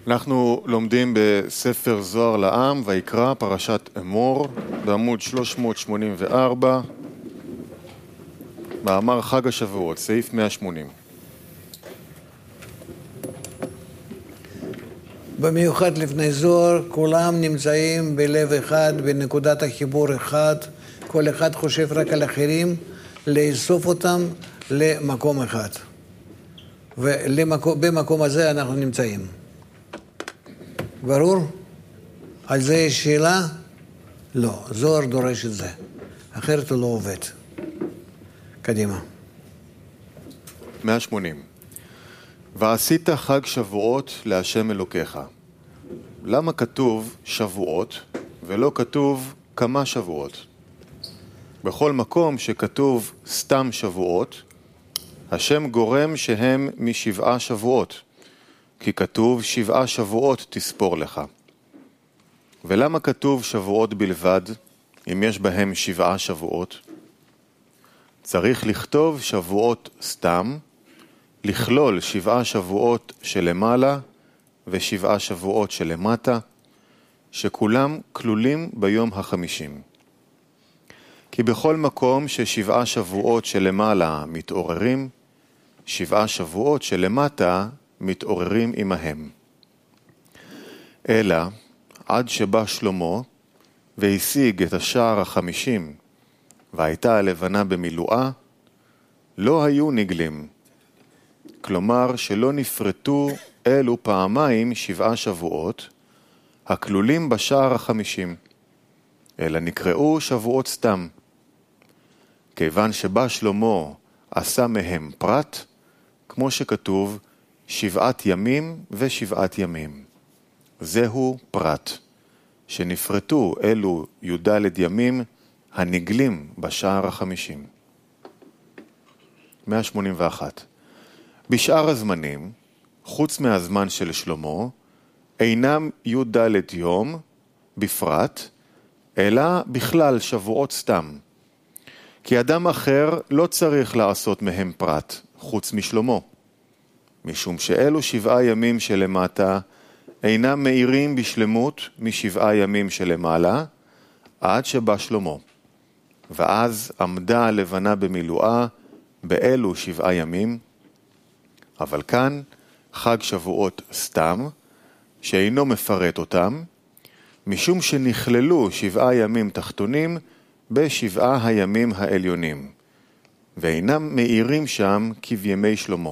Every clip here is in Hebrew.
אנחנו לומדים בספר זוהר לעם ויקרא פרשת אמור בעמוד 384 מאמר חג השבועות, סעיף 180. במיוחד לפני זוהר, כולם נמצאים בלב אחד, בנקודת החיבור אחד, כל אחד חושב רק על אחרים, לאסוף אותם למקום אחד. ובמקום הזה אנחנו נמצאים. ברור? על זה יש שאלה? לא, זוהר דורש את זה. אחרת הוא לא עובד. קדימה. 180. ועשית חג שבועות להשם אלוקיך. למה כתוב שבועות ולא כתוב כמה שבועות? בכל מקום שכתוב סתם שבועות, השם גורם שהם משבעה שבועות, כי כתוב 7 שבועות תספור לך. ולמה כתוב שבועות בלבד, אם יש בהם 7 שבועות? צריך לכתוב שבועות סתם, לכלול 7 שבועות שלמעלה ו7 שבועות שלמטה, שכולם כלולים ביום ה50. כי בכל מקום ש7 שבועות שלמעלה מתעוררים, 7 שבועות שלמטה מתעוררים עמהם. אלא עד שבא שלמה והשיג את השער ה50 והייתה הלבנה במילואה, לא היו נגלים. כלומר שלא נפרטו אלו פעמיים 7 שבועות הכלולים בשער ה50, אלא נקראו שבועות סתם. כיוון שבא שלמה עשה מהם פרט, כמו שכתוב 7 ימים ו7 ימים. זהו פרט, שנפרטו אלו י"ד ימים הנגלים בשער ה50. 181. בשאר הזמנים, חוץ מהזמן של שלמה, אינם י"ד יום בפרט, אלא בכלל שבועות סתם. כי אדם אחר לא צריך לעשות מהם פרט, חוץ משלמה. משום שאלו 7 ימים שלמטה אינם מאירים בשלמות מ7 ימים שלמעלה, עד שבא שלמה. ואז עמדה הלבנה במילואה באלו 7 ימים, אבל כאן חג שבועות סתם, שאינו מפרט אותם, משום שנכללו 7 ימים תחתונים ב7 הימים העליונים, ואינם מאירים שם כבימי שלמה.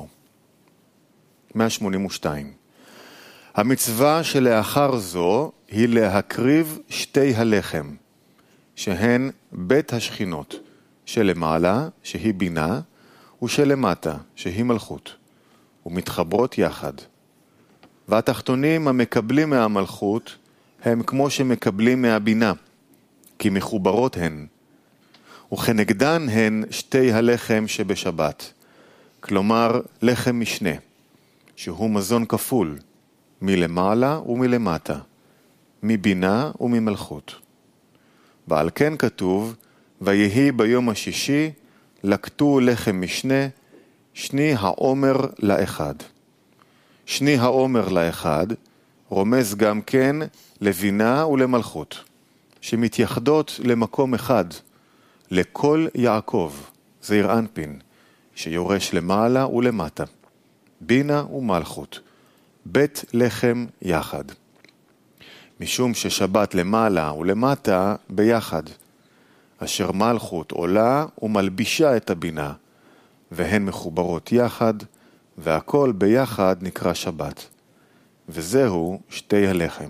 182. המצווה שלאחר זו היא להקריב 2 הלחם, שהן בית השכינות, שלמעלה, שהיא בינה, ושלמטה, שהיא מלכות, ומתחברות יחד. והתחתונים המקבלים מהמלכות הם כמו שמקבלים מהבינה, כי מחוברות הן. וכנגדן הן 2 הלחם שבשבת, כלומר לחם משנה, שהוא מזון כפול, מלמעלה ומלמטה, מבינה וממלכות. ועל כן כתוב, ויהי ביום השישי, לקטו לחם משנה, שני העומר לאחד. שני העומר לאחד, רומז גם כן לבינה ולמלכות, שמתייחדות למקום אחד, לכל יעקב, זעיר אנפין, שיורש למעלה ולמטה, בינה ומלכות, בית לחם יחד. משום ששבת למעלה ולמטה ביחד, אשר מלכות עולה ומלבישה את הבינה, והן מחוברות יחד, והכל ביחד נקרא שבת. וזהו 2 הלחם.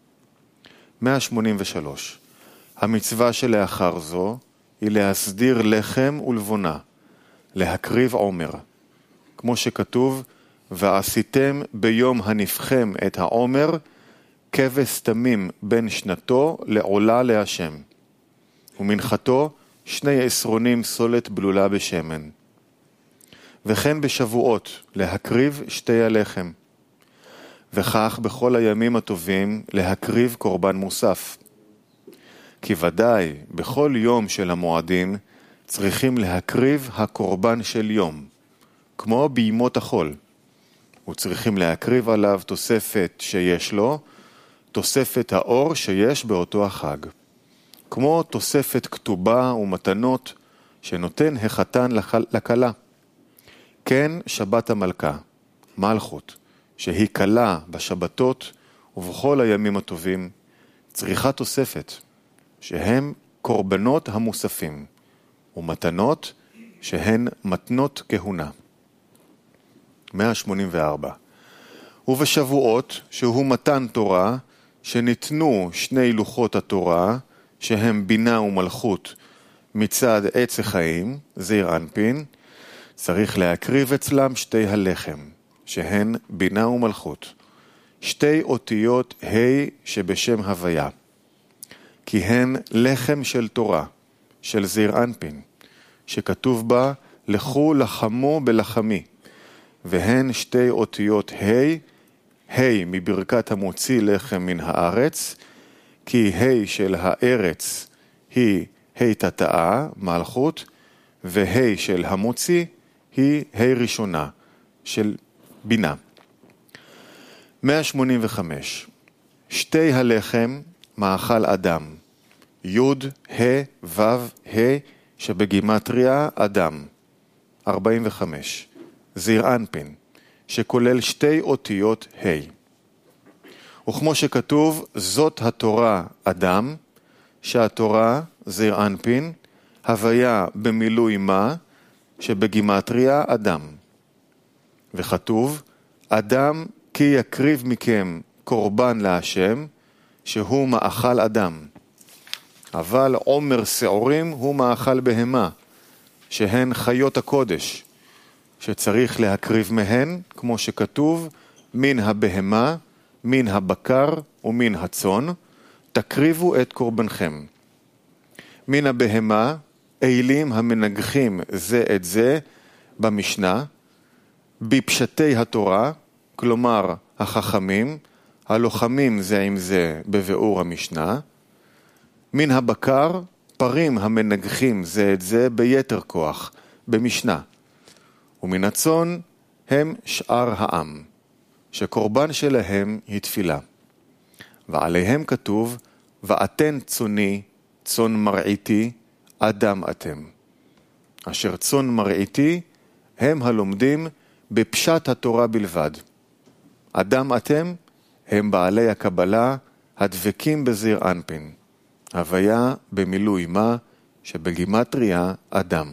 183. המצווה שלאחר זו היא להסדיר לחם ולבונה, להקריב עומר. כמו שכתוב, ועשיתם ביום הנפחם את העומר, כבש תמים בין שנתו לעולה להשם. ומנחתו 2 עשרונים סולת בלולה בשמן. וכן בשבועות להקריב 2 הלחם. וכך בכל הימים הטובים להקריב קורבן מוסף. כי ודאי בכל יום של המועדים צריכים להקריב הקורבן של יום, כמו בימות החול. וצריכים להקריב עליו תוספת שיש לו, תוספת האור שיש באותו החג. כמו תוספת כתובה ומתנות שנותן החתן לכלה. כן, שבת המלכה, מלכות, שהיא כלה בשבתות ובכל הימים הטובים, צריכה תוספת, שהם קורבנות המוספים, ומתנות שהן מתנות כהונה. 184. ובשבועות, שהוא מתן תורה, שניתנו שני לוחות התורה, שהם בינה ומלכות, מצד עץ החיים, זעיר אנפין, צריך להקריב אצלם שתי הלחם, שהן בינה ומלכות, שתי אותיות ה' שבשם הוויה, כי הן לחם של תורה, של זעיר אנפין, שכתוב בה, לכו לחמו בלחמי, והן שתי אותיות ה' מברכת המוציא לחם מן הארץ, כי ה' של הארץ היא ה' תתאה, מלכות, וה' של המוציא היא ה' ראשונה, של בינה. 185. שתי הלחם מאכל אדם, י' ה' ו' ה' שבגימטריה אדם. 45. זעיר אנפין, שכולל שתי אותיות ה'. וכמו שכתוב, זאת התורה אדם, שהתורה זעיר אנפין, הוויה במילוי מה, שבגימטריה אדם. וכתוב, אדם כי יקריב מכם קורבן להשם, שהוא מאכל אדם. אבל עומר שעורים הוא מאכל בהמה, שהן חיות הקודש, שצריך להקריב מהן, כמו שכתוב, מן הבהמה, מן הבקר ומן הצאן, תקריבו את קורבנכם. מן הבהמה, אילים המנגחים זה את זה במשנה, בפשטי התורה, כלומר החכמים, הלוחמים זה עם זה בביאור המשנה, מן הבקר, פרים המנגחים זה את זה ביתר כוח, במשנה. ומן הצאן הם שאר העם, שקורבן שלהם היא תפילה. ועליהם כתוב, ואתן צוני, צאן מרעיתי, אדם אתם. אשר צאן מרעיתי, הם הלומדים בפשט התורה בלבד. אדם אתם, הם בעלי הקבלה, הדבקים בזעיר אנפין. הוויה במילוי מה, שבגימטריה אדם.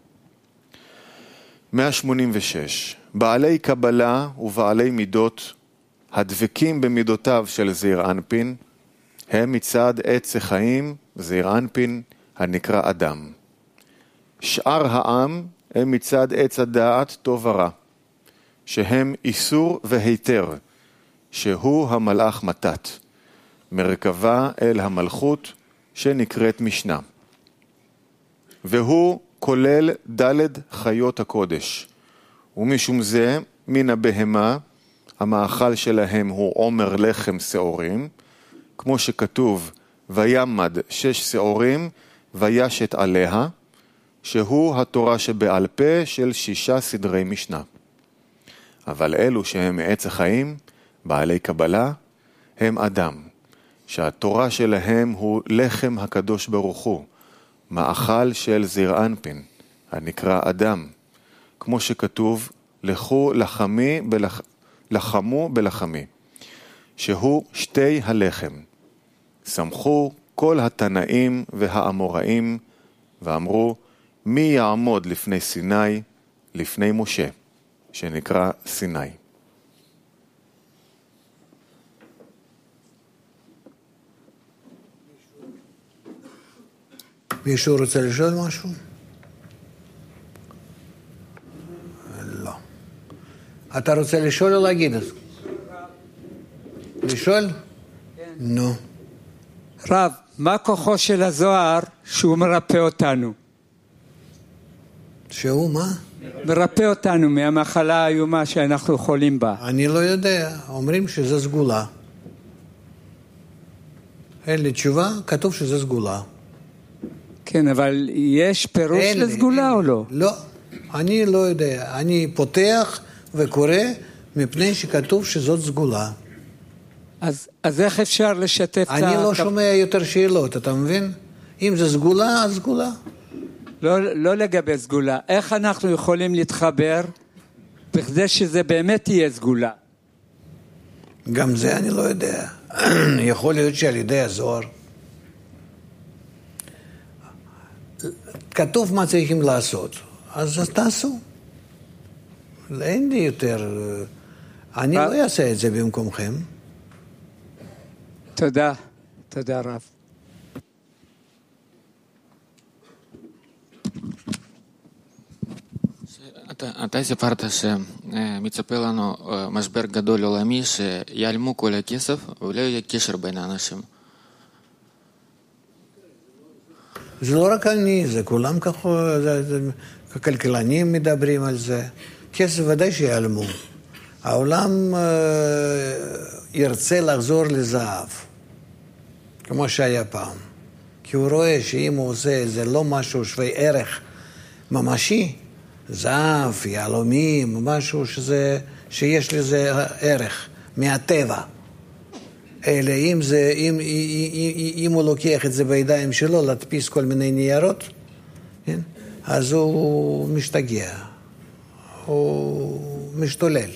186. בעלי קבלה ובעלי מידות, הדבקים במידותיו של זעיר אנפין, הם מצד עץ החיים, זעיר אנפין, הנקרא אדם. שאר העם הם מצד עץ הדעת טוב ורע, שהם איסור והיתר, שהוא המלאך מתת, מרכבה אל המלכות שנקראת משנה. והוא כולל ד' חיות הקודש, ומשום זה מן הבהמה, המאכל שלהם הוא עומר לחם שעורים, כמו שכתוב, וימד 6 שעורים וישת עליה, שהוא התורה שבעל פה של 6 סדרי משנה. אבל אלו שהם מעץ החיים, בעלי קבלה, הם אדם, שהתורה שלהם הוא לחם הקדוש ברוך הוא, מאכל של זעיר אנפין, הנקרא אדם, כמו שכתוב, לכו לחמו בלחמי, שהוא שתי הלחם. שמחו כל התנאים והאמוראים, ואמרו, מי יעמוד לפני סיני, לפני משה, שנקרא סיני. מישהו רוצה לשאול משהו? לא. אתה רוצה לשאול או להגיד את זה? לשאול? כן. נו. רב, מה כוחו של הזוהר שהוא מרפא אותנו? שהוא מה? מרפא אותנו מהמחלה האיומה שאנחנו חולים בה. אני לא יודע, אומרים שזה סגולה. אין לי תשובה, כתוב שזה סגולה. כן, אבל יש פירוש לסגולה או לא? לא, אני לא יודע. אני פותח וקורא מפני שכתוב שזאת סגולה. אז איך אפשר לשתף אני לא שומע יותר שאלות, אתה מבין? אם זה סגולה, אז סגולה. לא לגבי סגולה. איך אנחנו יכולים להתחבר בכדי שזה באמת יהיה סגולה? גם זה אני לא יודע. יכול להיות שעל ידי הזוהר. כתוב מה צריכים לעשות, אז תעשו. אין לי יותר... אני לא אעשה את זה במקומכם. תודה. תודה רב. אתה סיפרת שמצפה לנו משבר גדול עולמי שיעלמו כל הכסף ולא יהיה קשר בין האנשים. זה לא רק אני, זה כולם ככה, הכלכלנים מדברים על זה. כסף ודאי שיעלמו. העולם ירצה לחזור לזהב, כמו שהיה פעם. כי הוא רואה שאם הוא עושה זה לא משהו שווי ערך ממשי, זהב, יהלומים, משהו שיש לזה ערך מהטבע. אלא אם הוא לוקח את זה בידיים שלו, להדפיס כל מיני ניירות, כן? אז הוא משתגע, הוא משתולל.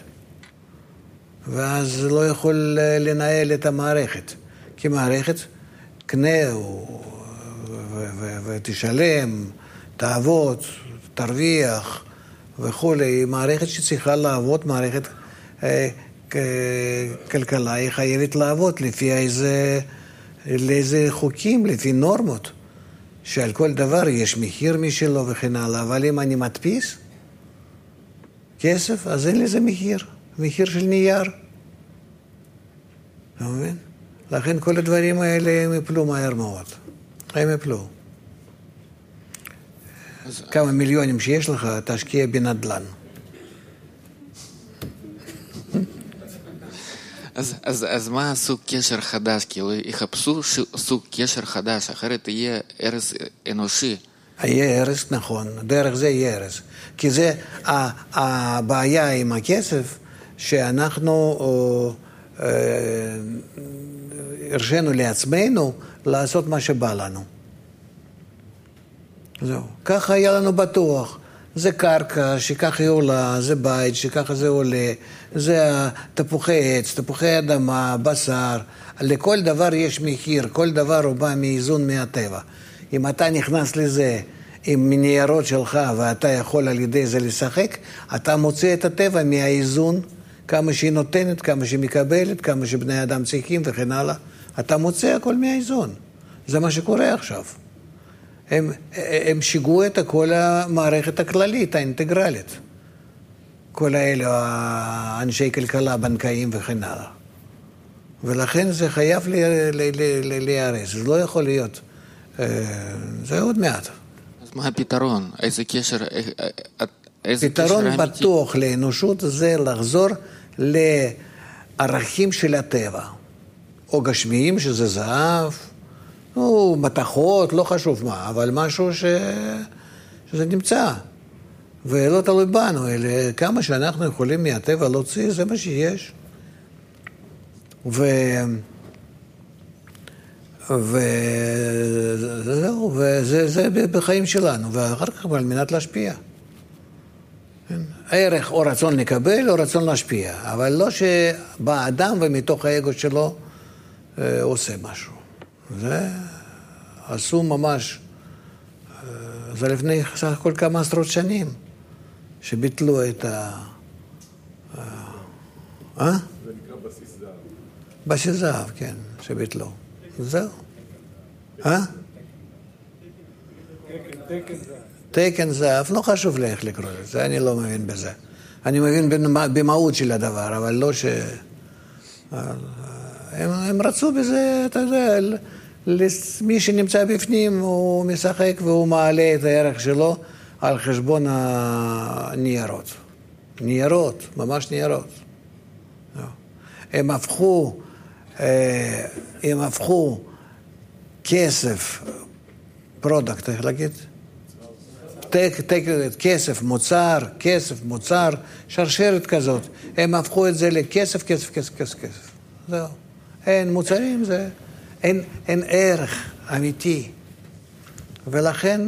ואז לא יכול לנהל את המערכת. כי מערכת קנה ותשלם, תעבוד, תרוויח וכו'. מערכת שצריכה לעבוד, מערכת כלכלה היא חייבת לעבוד לפי איזה חוקים, לפי נורמות, שעל כל דבר יש מחיר משלו וכן הלאה. אבל אם אני מדפיס כסף, אז אין לזה מחיר של נייר. אתה מבין? לכן כל הדברים האלה הם יפלו מהר מאוד. הם יפלו. כמה מיליונים שיש לך, תשקיע בנדל"ן. אז מה סוג קשר חדש? כאילו יחפשו סוג קשר חדש, אחרת יהיה הרס אנושי. יהיה הרס, נכון. דרך זה יהיה הרס. כי זה הבעיה עם הכסף, שאנחנו הרשינו לעצמנו לעשות מה שבא לנו. זהו. ככה היה לנו בטוח. זה קרקע, שככה היא עולה, זה בית, שככה זה עולה, זה תפוחי עץ, תפוחי אדמה, בשר. לכל דבר יש מחיר, כל דבר הוא בא מאיזון מהטבע. אם אתה נכנס לזה עם ניירות שלך ואתה יכול על ידי זה לשחק, אתה מוצא את הטבע מהאיזון, כמה שהיא נותנת, כמה שהיא מקבלת, כמה שבני אדם צריכים וכן הלאה. אתה מוצא הכל מהאיזון. זה מה שקורה עכשיו. הם שיגעו את כל המערכת הכללית, האינטגרלית. כל האלה, האנשי כלכלה, בנקאים וכן הלאה. ולכן זה חייב להיהרס. זה לא יכול להיות. זה עוד מעט. אז מה הפתרון? איזה קשר? פתרון בטוח לאנושות זה לחזור לערכים של הטבע. או גשמיים, שזה זהב, או מתכות, לא חשוב מה, אבל משהו שזה נמצא. ולא תלוי בנו, אלא כמה שאנחנו יכולים מהטבע להוציא, זה מה שיש. וזהו, וזה בחיים שלנו, ואחר כך על מנת להשפיע. ערך או רצון לקבל או רצון להשפיע, אבל לא שבא אדם ומתוך האגו שלו עושה משהו. זה עשו ממש, זה לפני סך הכל כמה עשרות שנים, שביטלו את זה נקרא בסיס זהב. בסיס זהב, כן, שביטלו. זהו. תקן זהב, לא חשוב לי איך לקרוא לזה, אני לא מבין בזה. אני מבין במהות של הדבר, אבל לא ש... הם רצו בזה, אתה יודע, מי שנמצא בפנים הוא משחק והוא מעלה את הערך שלו על חשבון הניירות. ניירות, ממש ניירות. הם הפכו כסף, פרודקט, איך להגיד? כסף, מוצר, שרשרת כזאת. הם הפכו את זה לכסף, כסף. זהו. אין מוצרים, אין ערך אמיתי. ולכן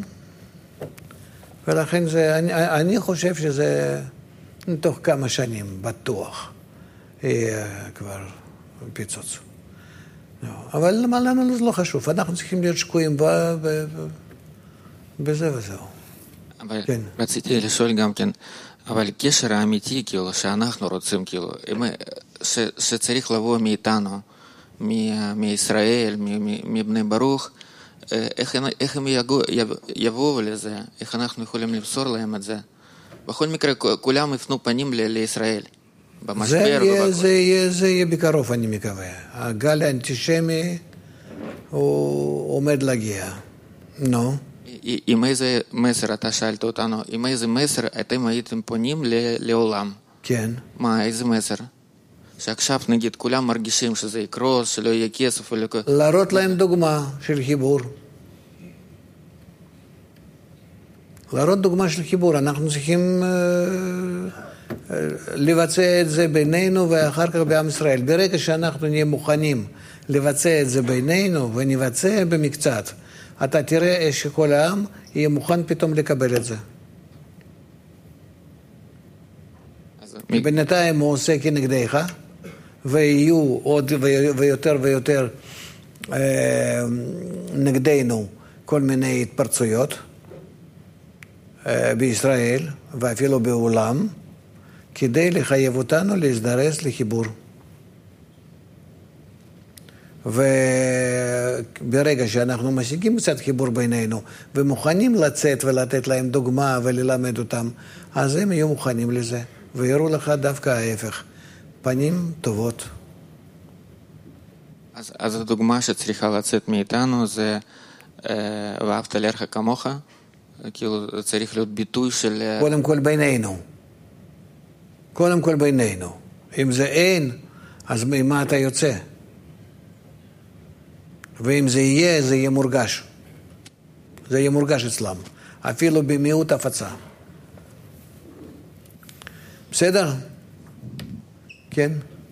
אני חושב שזה תוך כמה שנים, בטוח, כבר פיצוץ. אבל לנו זה לא חשוב, אנחנו צריכים להיות שקועים בזה וזהו. אבל רציתי לשאול גם כן, אבל קשר האמיתי, כאילו, שאנחנו רוצים, כאילו, שצריך לבוא מאיתנו, מישראל, מבני ברוך, איך הם יבואו לזה, איך אנחנו יכולים למסור להם את זה. בכל מקרה, כולם יפנו פנים לישראל, במשבר ובכל. זה יהיה בקרוב, אני מקווה. הגל האנטישמי הוא עומד להגיע. נו. עם איזה מסר, אתה שאלת אותנו, עם איזה מסר אתם הייתם פונים לעולם? כן. מה, איזה מסר? שעכשיו נגיד כולם מרגישים שזה יקרוס, שלא יהיה כסף. להראות להם דוגמה של חיבור. להראות דוגמה של חיבור. אנחנו צריכים לבצע את זה בינינו ואחר כך בעם ישראל. ברגע שאנחנו נהיה מוכנים לבצע את זה בינינו ונבצע במקצת, אתה תראה שכל העם יהיה מוכן פתאום לקבל את זה. בינתיים הוא עושה כנגדך, ויהיו עוד ויותר ויותר נגדנו כל מיני התפרצויות בישראל ואפילו בעולם, כדי לחייב אותנו להזדרז לחיבור. וברגע שאנחנו משיגים קצת חיבור בינינו ומוכנים לצאת ולתת להם דוגמה וללמד אותם, אז הם יהיו מוכנים לזה ויראו לך דווקא ההפך, פנים טובות. אז הדוגמה שצריכה לצאת מאיתנו זה ואהבת לרעך כמוך, כאילו צריך להיות ביטוי של... קודם כל בינינו. אם זה אין, אז ממה אתה יוצא? ואם זה יהיה מורגש. זה יהיה מורגש אצלם. אפילו במיעוט הפצה. בסדר? כן?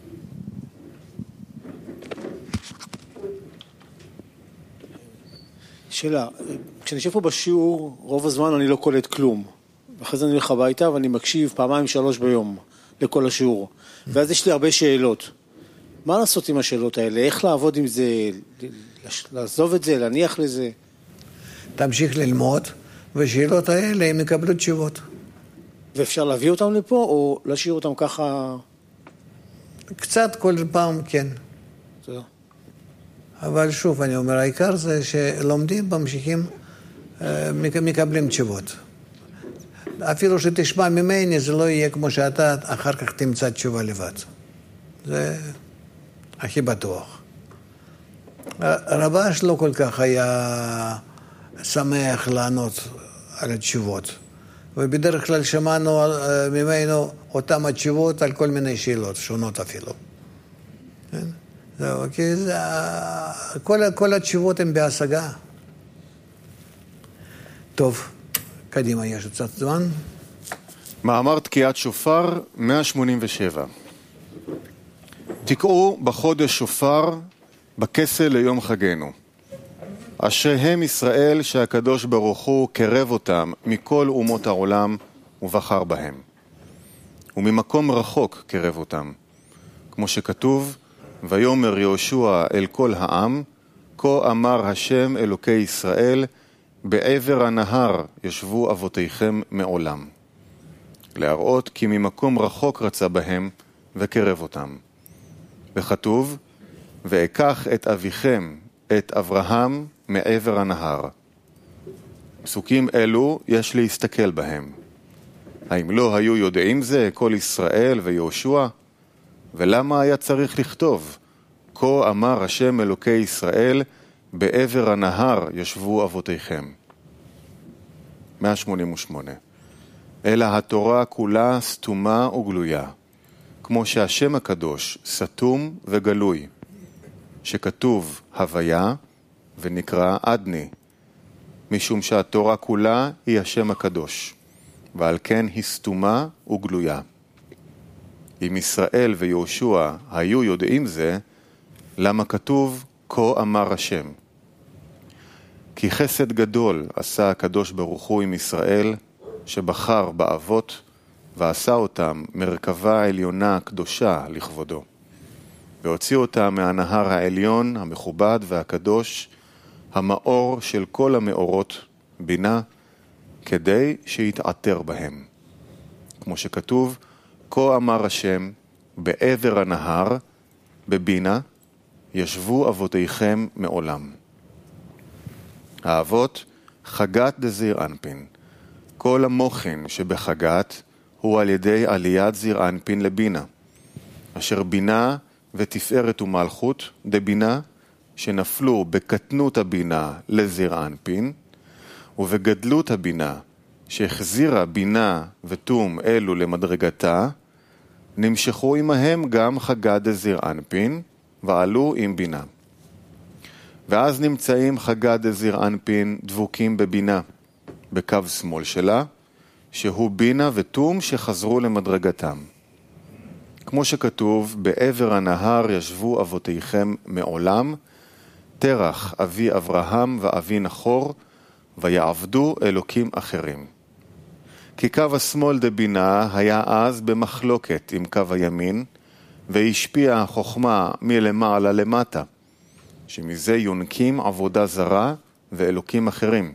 שאלה, כשאני יושב פה בשיעור, רוב הזמן אני לא קולט כלום. ואחרי זה אני הולך הביתה ואני מקשיב 2-3 ביום לכל השיעור. ואז יש לי הרבה שאלות. מה לעשות עם השאלות האלה? איך לעבוד עם זה? לעזוב את זה? להניח לזה? תמשיך ללמוד, ושאלות האלה הם יקבלו תשובות. ואפשר להביא אותם לפה, או להשאיר אותם ככה? קצת כל פעם, כן. תודה. אבל שוב, אני אומר, העיקר זה שלומדים, ממשיכים, מקבלים תשובות. אפילו שתשמע ממני, זה לא יהיה כמו שאתה, אחר כך תמצא תשובה לבד. זה הכי בטוח. הרבש לא כל כך היה שמח לענות על התשובות. ובדרך כלל שמענו ממנו אותם התשובות על כל מיני שאלות, שונות אפילו. כן? זהו, כי כל התשובות הן בהשגה. טוב, קדימה, יש קצת זמן. מאמר תקיעת שופר 187. תקעו בחודש שופר בכסל ליום חגנו. אשרי הם ישראל שהקדוש ברוך הוא קרב אותם מכל אומות העולם ובחר בהם. וממקום רחוק קרב אותם. כמו שכתוב, ויאמר יהושע אל כל העם, כה אמר השם אלוקי ישראל, בעבר הנהר ישבו אבותיכם מעולם. להראות כי ממקום רחוק רצה בהם וקרב אותם. וכתוב, ואקח את אביכם, את אברהם, מעבר הנהר. פסוקים אלו יש להסתכל בהם. האם לא היו יודעים זה כל ישראל ויהושע? ולמה היה צריך לכתוב? כה אמר השם אלוקי ישראל, בעבר הנהר ישבו אבותיכם. 188. אלא התורה כולה סתומה וגלויה, כמו שהשם הקדוש סתום וגלוי, שכתוב הוויה ונקרא עדני, משום שהתורה כולה היא השם הקדוש, ועל כן היא סתומה וגלויה. אם ישראל ויהושע היו יודעים זה, למה כתוב כה אמר השם? כי חסד גדול עשה הקדוש ברוך הוא עם ישראל, שבחר באבות ועשה אותם מרכבה העליונה הקדושה לכבודו, והוציא אותם מהנהר העליון המכובד והקדוש, המאור של כל המאורות, בינה, כדי שיתעטר בהם. כמו שכתוב, כה אמר השם, בעבר הנהר, בבינה, ישבו אבותיכם מעולם. האבות, חגת דזיר אנפין. כל המוחין שבחגת הוא על ידי עליית זיר אנפין לבינה, אשר בינה ותפארת ומלכות דבינה, שנפלו בקטנות הבינה לזיר אנפין, ובגדלות הבינה, שהחזירה בינה ותום אלו למדרגתה, נמשכו עמהם גם חגת דזיר אנפין, ועלו עם בינה. ואז נמצאים חגת דזיר אנפין דבוקים בבינה, בקו שמאל שלה, שהוא בינה ותום שחזרו למדרגתם. כמו שכתוב, בעבר הנהר ישבו אבותיכם מעולם, תרח אבי אברהם ואבי נחור, ויעבדו אלוקים אחרים. כי קו השמאל דבינה היה אז במחלוקת עם קו הימין, והשפיעה החוכמה מלמעלה למטה, שמזה יונקים עבודה זרה ואלוקים אחרים.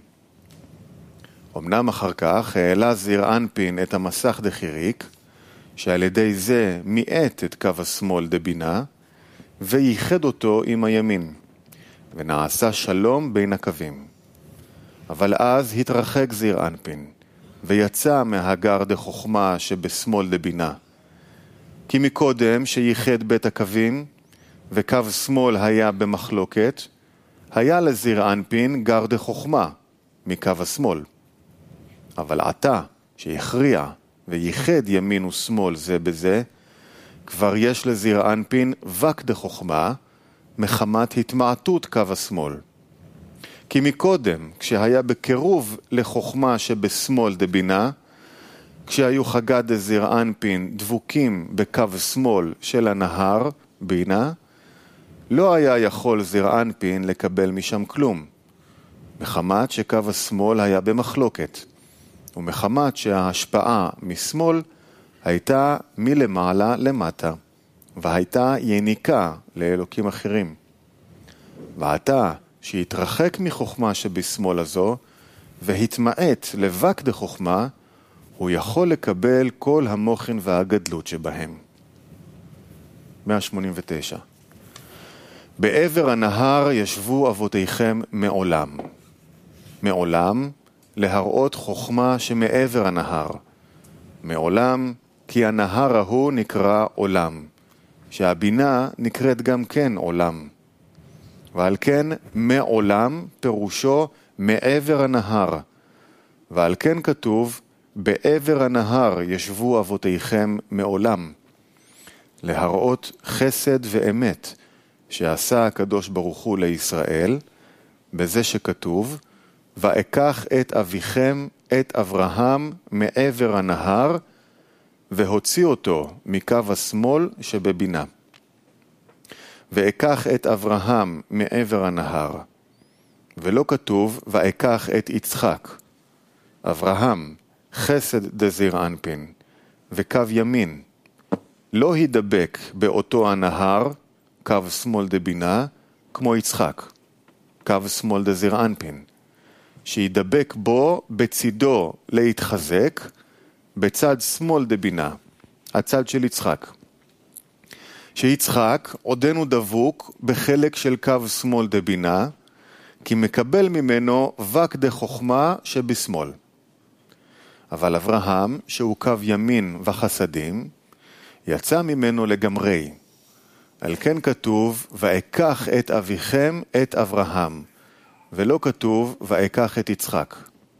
אמנם אחר כך העלה זיר אנפין את המסך דחיריק, שעל ידי זה מיעט את קו השמאל דבינה, וייחד אותו עם הימין, ונעשה שלום בין הקווים. אבל אז התרחק זיר אנפין, ויצא מהגר דחוכמה שבשמאל דבינה. כי מקודם שייחד בית הקווים, וקו שמאל היה במחלוקת, היה לזיר אנפין גר דחוכמה מקו השמאל. אבל עתה שהכריע וייחד ימין ושמאל זה בזה, כבר יש לזיר אנפין וק דחוכמה מחמת התמעטות קו השמאל. כי מקודם, כשהיה בקירוב לחוכמה שבשמאל דבינה, כשהיו חגת דזיר אנפין דבוקים בקו שמאל של הנהר, בינה, לא היה יכול זיר אנפין לקבל משם כלום, מחמת שקו השמאל היה במחלוקת, ומחמת שההשפעה משמאל הייתה מלמעלה למטה, והייתה יניקה לאלוקים אחרים. ועתה שהתרחק מחוכמה שבשמאל הזו, והתמעט לבק דחוכמה, הוא יכול לקבל כל המוחין והגדלות שבהם. 189. בעבר הנהר ישבו אבותיכם מעולם. מעולם להראות חוכמה שמעבר הנהר. מעולם כי הנהר ההוא נקרא עולם, שהבינה נקראת גם כן עולם. ועל כן מעולם פירושו מעבר הנהר. ועל כן כתוב בעבר הנהר ישבו אבותיכם מעולם. להראות חסד ואמת שעשה הקדוש ברוך הוא לישראל, בזה שכתוב, ואקח את אביכם, את אברהם, מעבר הנהר, והוציא אותו מקו השמאל שבבינה. ואקח את אברהם מעבר הנהר. ולא כתוב, ואקח את יצחק. אברהם, חסד דזיר אנפין, וקו ימין. לא הידבק באותו הנהר, קו שמאל דבינה, כמו יצחק, קו שמאל דזיר אנפין, שידבק בו בצידו להתחזק, בצד שמאל דבינה, הצד של יצחק. שיצחק עודנו דבוק בחלק של קו שמאל דבינה, כי מקבל ממנו וק דחוכמה שבשמאל. אבל אברהם, שהוא קו ימין וחסדים, יצא ממנו לגמרי. על כן כתוב, ואקח את אביכם את אברהם, ולא כתוב, ואקח את יצחק.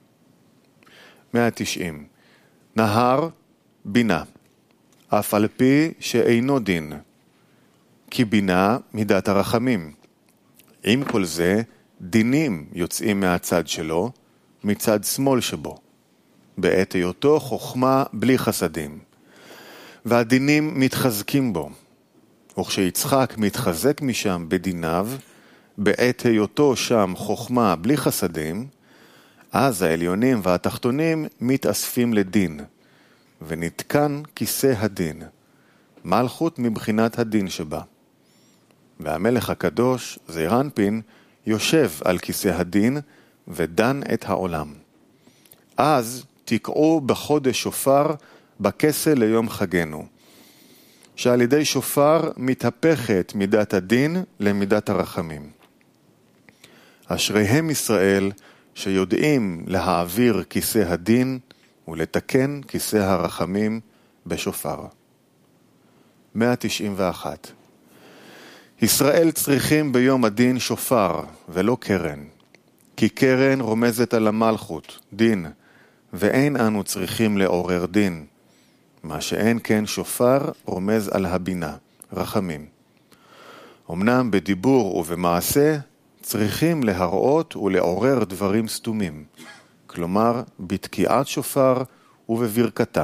190. נהר, בינה, אף על פי שאינו דין, כי בינה מידת הרחמים. עם כל זה, דינים יוצאים מהצד שלו, מצד שמאל שבו, בעת היותו חוכמה בלי חסדים. והדינים מתחזקים בו, וכשיצחק מתחזק משם בדיניו, בעת היותו שם חוכמה בלי חסדים, אז העליונים והתחתונים מתאספים לדין, ונתקן כיסא הדין, מלכות מבחינת הדין שבה. והמלך הקדוש, זעיר אנפין, יושב על כיסא הדין ודן את העולם. אז תקעו בחודש שופר בכסה ליום חגנו, שעל ידי שופר מתהפכת מידת הדין למידת הרחמים. אשריהם ישראל שיודעים להעביר כיסא הדין ולתקן כיסא הרחמים בשופר. 191. ישראל צריכים ביום הדין שופר ולא קרן, כי קרן רומזת על המלכות, דין, ואין אנו צריכים לעורר דין. מה שאין כן שופר רומז על הבינה, רחמים. אמנם בדיבור ובמעשה צריכים להראות ולעורר דברים סתומים, כלומר בתקיעת שופר ובברכתה.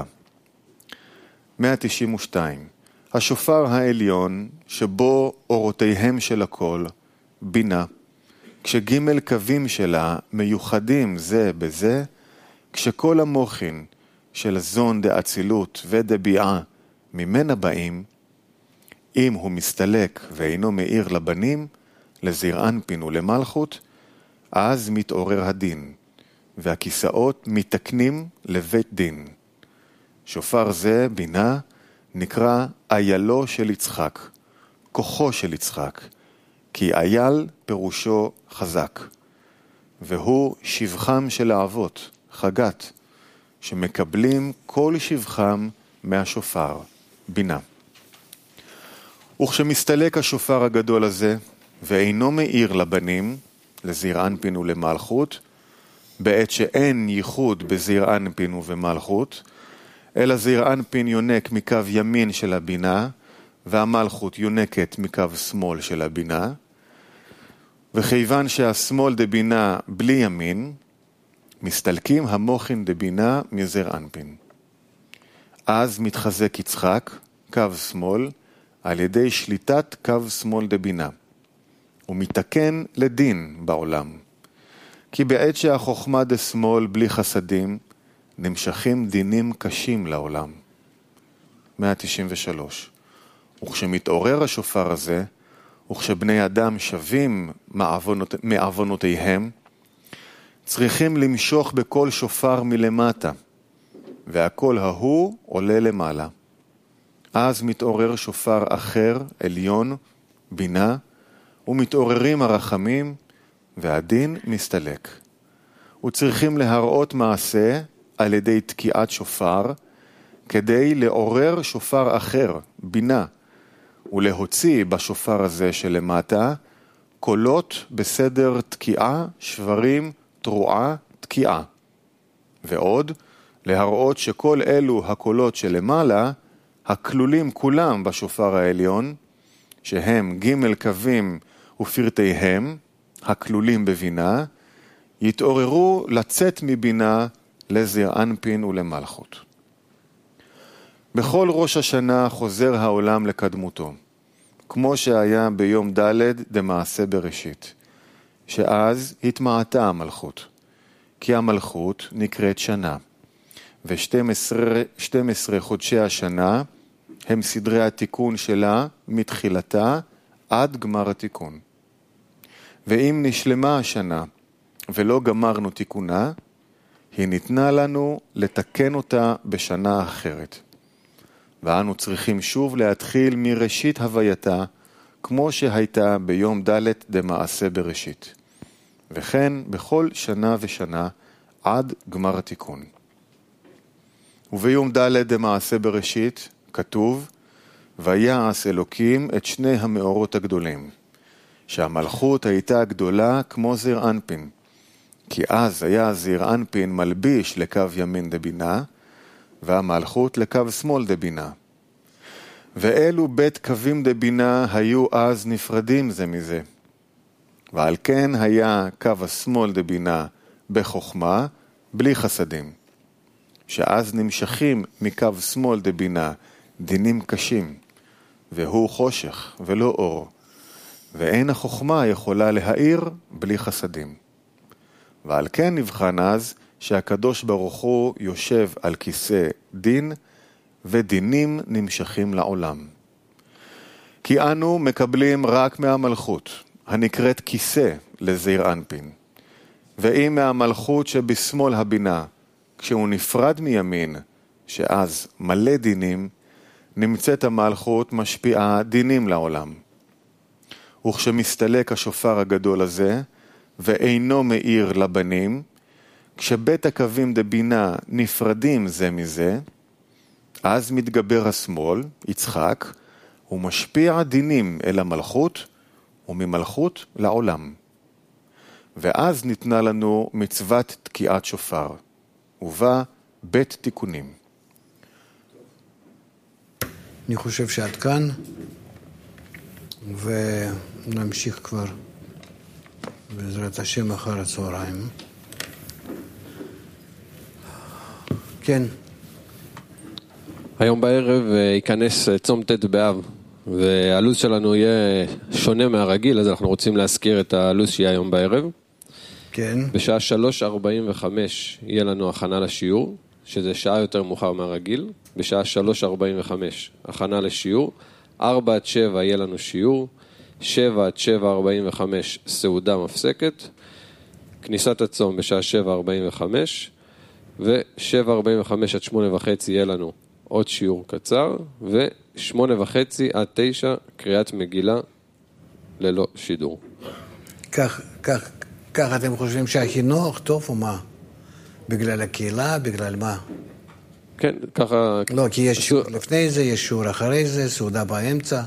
192. השופר העליון שבו אורותיהם של הכל, בינה, כשג' קווים שלה מיוחדים זה בזה, כשכל המוחין של זון דאצילות ודביעה ממנה באים, אם הוא מסתלק ואינו מאיר לבנים, לזעיר אנפין ולמלכות, אז מתעורר הדין, והכיסאות מתקנים לבית דין. שופר זה, בינה, נקרא איילו של יצחק, כוחו של יצחק, כי אייל פירושו חזק, והוא שבחם של האבות, חגת, שמקבלים כל שבחם מהשופר, בינה. וכשמסתלק השופר הגדול הזה, ואינו מאיר לבנים, לזעיר אנפין ולמלכות, בעת שאין ייחוד בזעיר אנפין ובמלכות, אלא זעיר אנפין יונק מקו ימין של הבינה, והמלכות יונקת מקו שמאל של הבינה, וכיוון שהשמאל דבינה בלי ימין, מסתלקים המוחין דבינה מזעיר אנפין. אז מתחזק יצחק, קו שמאל, על ידי שליטת קו שמאל דבינה, ומתקן לדין בעולם. כי בעת שהחוכמה דשמאל בלי חסדים, נמשכים דינים קשים לעולם. 193. וכשמתעורר השופר הזה, וכשבני אדם שווים מעוונותיהם, צריכים למשוך בכל שופר מלמטה, והכל ההוא עולה למעלה. אז מתעורר שופר אחר, עליון, בינה, ומתעוררים הרחמים, והדין מסתלק. וצריכים להראות מעשה על ידי תקיעת שופר, כדי לעורר שופר אחר, בינה, ולהוציא בשופר הזה שלמטה, קולות בסדר תקיעה, שברים, תרועה, תקיעה. ועוד, להראות שכל אלו הקולות שלמעלה, הכלולים כולם בשופר העליון, שהם ג' קווים ופרטיהם, הכלולים בבינה, יתעוררו לצאת מבינה לזעיר אנפין ולמלכות. בכל ראש השנה חוזר העולם לקדמותו, כמו שהיה ביום ד' דמעשה בראשית, שאז התמעטה המלכות, כי המלכות נקראת שנה, ו12 חודשי השנה הם סדרי התיקון שלה מתחילתה עד גמר התיקון. ואם נשלמה השנה ולא גמרנו תיקונה, היא ניתנה לנו לתקן אותה בשנה אחרת. ואנו צריכים שוב להתחיל מראשית הווייתה, כמו שהייתה ביום ד' דמעשה בראשית. וכן בכל שנה ושנה עד גמר התיקון. וביום ד' דמעשה בראשית כתוב, ויעש אלוקים את שני המאורות הגדולים, שהמלכות הייתה גדולה כמו זעיר אנפין, כי אז היה זעיר אנפין מלביש לקו ימין דבינה, והמלכות לקו שמאל דבינה. ואלו בית קווים דבינה היו אז נפרדים זה מזה. ועל כן היה קו השמאל דבינה בחוכמה, בלי חסדים. שאז נמשכים מקו שמאל דבינה דינים קשים, והוא חושך ולא אור, ואין החוכמה יכולה להאיר בלי חסדים. ועל כן נבחן אז שהקדוש ברוך הוא יושב על כיסא דין, ודינים נמשכים לעולם. כי אנו מקבלים רק מהמלכות, הנקראת כיסא לזעיר אנפין, ואם מהמלכות שבשמאל הבינה, כשהוא נפרד מימין, שאז מלא דינים, נמצאת המלכות משפיעה דינים לעולם. וכשמסתלק השופר הגדול הזה, ואינו מאיר לבנים, כשבית הקווים דבינה נפרדים זה מזה, אז מתגבר השמאל, יצחק, ומשפיע דינים אל המלכות, וממלכות לעולם. ואז ניתנה לנו מצוות תקיעת שופר, ובה בית תיקונים. אני חושב שעד כאן, ונמשיך כבר בעזרת השם אחר הצהריים. כן. היום בערב ייכנס צום ת' באב, והלו"ז שלנו יהיה שונה מהרגיל, אז אנחנו רוצים להזכיר את הלו"ז שיהיה היום בערב. כן. בשעה 3:45 יהיה לנו הכנה לשיעור, שזה שעה יותר מאוחר מהרגיל. בשעה 3:45 הכנה לשיעור. 4 עד 7 יהיה לנו שיעור. 7 עד 7:45 סעודה מפסקת. כניסת הצום בשעה 7:45. ו-7:45 עד 8:30 יהיה לנו עוד שיעור קצר. ו-8:30 עד 9 קריאת מגילה ללא שידור. כך אתם חושבים שהחינוך טוב או מה? בגלל הקהילה, בגלל מה? כן, ככה... לא, כי יש שיעור לפני זה, יש שיעור אחרי זה, סעודה באמצע.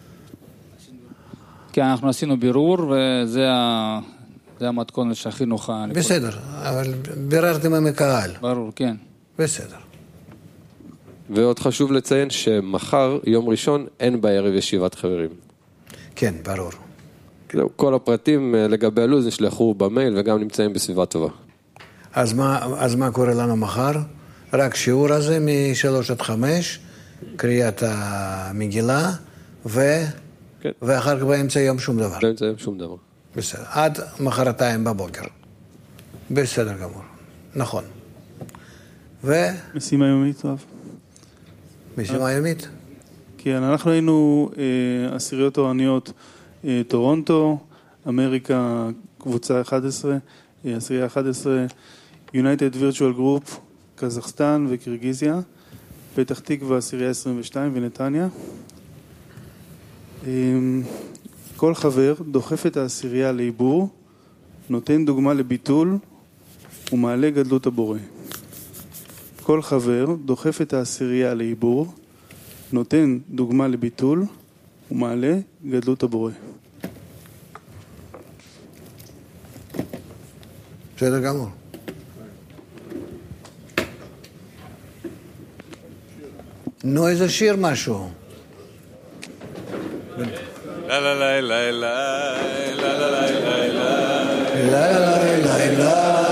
כן, אנחנו עשינו בירור, וזה המתכון שהחינוך... בסדר, אבל ביררתם עם הקהל. ברור, כן. בסדר. ועוד חשוב לציין שמחר, יום ראשון, אין בערב ישיבת חברים. כן, ברור. כל הפרטים לגבי הלו"ז נשלחו במייל וגם נמצאים בסביבה טובה. אז מה קורה לנו מחר? רק שיעור הזה מ-3 עד 5, קריאת המגילה, כן. ואחר כך באמצע יום שום דבר. באמצע יום שום דבר. בסדר, עד מחרתיים בבוקר. בסדר גמור, נכון. משימה יומית, טוב. משימה יומית? כן, אנחנו היינו עשיריות תורניות טורונטו, אמריקה קבוצה 11, עשירייה 11, United Virtual Group, קזחסטן וקירגיזיה, פתח תקווה עשירייה 22 ונתניה. כל חבר דוחף את העשירייה לעיבור, נותן דוגמה לביטול ומעלה גדלות הבורא. כל חבר דוחף את העשירייה לעיבור, נותן דוגמה לביטול ומעלה גדלות הבורא. בסדר גמור. נו, איזה שיר משהו. לה לה לה לה לה לה לה לה לה לה לה לה לה